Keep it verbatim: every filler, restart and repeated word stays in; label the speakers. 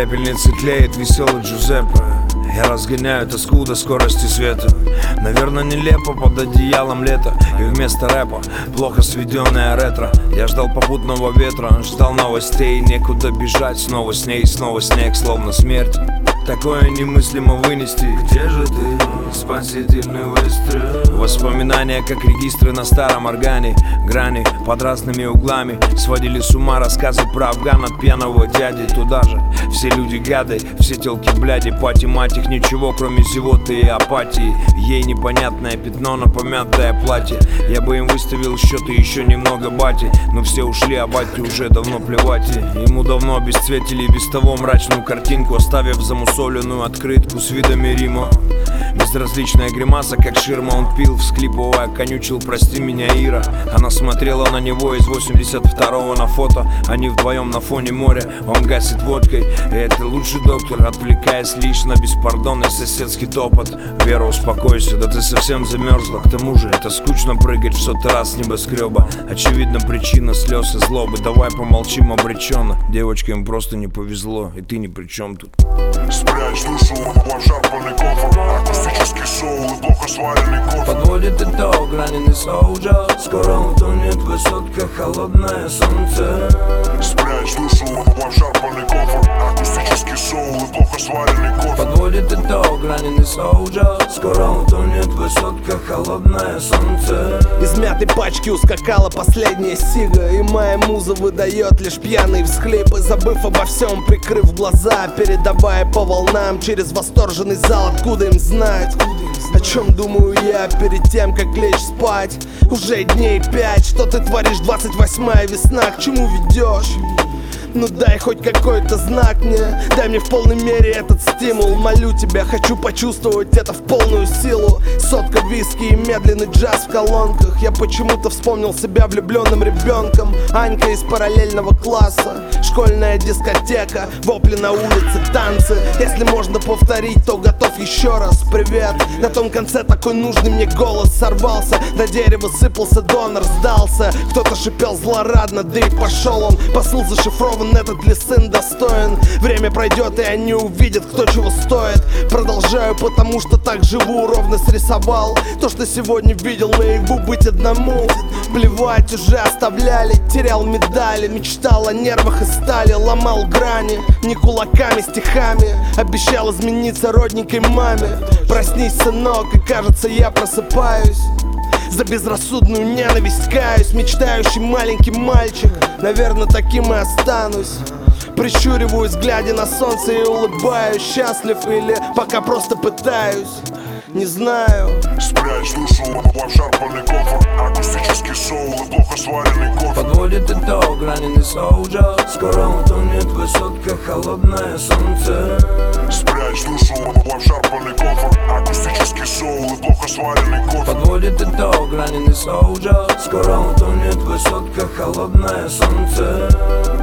Speaker 1: пепельнице тлеет веселый Джузеппе. Я разгоняю тоску до скорости света. Наверное, нелепо под одеялом лето, и вместо рэпа плохо сведенное ретро. Я ждал попутного ветра, ждал новостей. Некуда бежать, снова с ней, снова снег, словно смерть. Такое немыслимо вынести. Где же ты, спасительный выстрел? Воспоминания, как регистры на старом органе. Грани под разными углами сводили с ума рассказы про Афгана, пьяного дяди. Туда же все люди гады, все телки бляди. Пати мать их ничего, кроме зевоты и апатии. Ей непонятное пятно на помятое платье. Я бы им выставил счеты еще немного бати, но все ушли, а бате уже давно плевать. Ему давно обесцветили без того мрачную картинку, оставив замусоленную открытку с видами Рима. Безразличная гримаса, как ширма, он пил, всхлипывая, конючил: прости меня, Ира. Она смотрела на него из восемьдесят второго на фото. Они вдвоем на фоне моря, он гасит водкой. И это лучший доктор, отвлекаясь лишь на беспардонный соседский топот. Вера, успокойся, да ты совсем замерзла. К тому же это скучно прыгать в сотый раз с небоскреба. Очевидно, причина слез и злобы. Давай помолчим обреченно. Девочкам просто не повезло, и ты ни при чем тут.
Speaker 2: Спрячь душу в обшарпанный кофр. Акустический соул и плохо сваренный кофе.
Speaker 1: Подводит итог раненый солджа. Скоро утонет высотка, холодное солнце.
Speaker 2: Спрячь душу в обшарпанный кофр. Акустический соул и плохо сваренный кофе.
Speaker 1: Подводит итог раненый солджа. Скоро утонет высотка, холодное солнце.
Speaker 3: Из мятой пачки ускакала последняя сига, и моя муза выдает лишь пьяные всхлипы. Забыв обо всем, прикрыв глаза, передавая по волнам через восторженный зал. Откуда им знать, о чем думаю я перед тем, как лечь спать? Уже дней пять, что ты творишь, двадцать восьмая весна, к чему ведешь? Ну дай хоть какой-то знак мне, дай мне в полной мере этот стимул. Молю тебя, хочу почувствовать это в полную силу. Сотка виски и медленный джаз в колонках. Я почему-то вспомнил себя влюбленным ребенком. Анька из параллельного класса, школьная дискотека, вопли на улице, танцы. Если можно повторить, то готов еще раз. Привет, на том конце такой нужный мне голос сорвался. На дерево сыпался донор, сдался. Кто-то шипел злорадно, да и пошел он. Посыл зашифрован, этот ли сын достоин. Время пройдет, и они увидят, кто чего стоит. Продолжаю, потому что так живу. Ровно срисовал то, что сегодня видел наяву. Быть одному, плевать уже оставляли. Терял медали, мечтал о нервах и стали. Ломал грани, не кулаками, стихами. Обещал измениться родненькой маме. Проснись, сынок, и кажется, я просыпаюсь. За безрассудную ненависть каюсь. Мечтающий маленький мальчик, наверное, таким и останусь. Прищуриваюсь, глядя на солнце, и улыбаюсь. Счастлив или пока просто пытаюсь, не знаю.
Speaker 2: Спрячь душу в обшарпанный кофр. Акустический соул и плохо сваренный кофе.
Speaker 1: Подводит итог раненый солджа. Скоро утонет высотка, холодное солнце.
Speaker 2: Спрячь душу в обшарпанный кофр. Акустический соул и плохо сваренный кофе.
Speaker 1: Подводит итог раненый солджа. Скоро утонет высотка, холодное солнце.